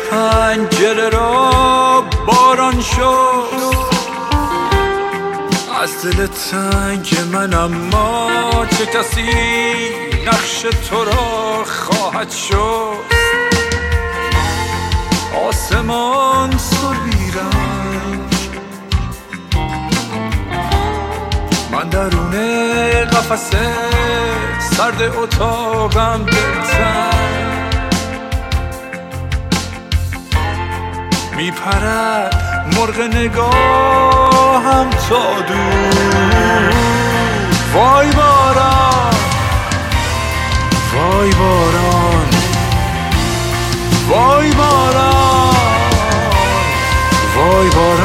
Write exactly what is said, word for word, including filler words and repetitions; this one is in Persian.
پنجره را باران شد از دل تنگ من، اما چه کسی نقش تو را خواهد شد. آسمان سربی رنگ، من درون قفس سرد اتاقم دلتنگ، میپرد مرغ نگاهم تا دور. وای باران، وای باران، وای باران، وای باران.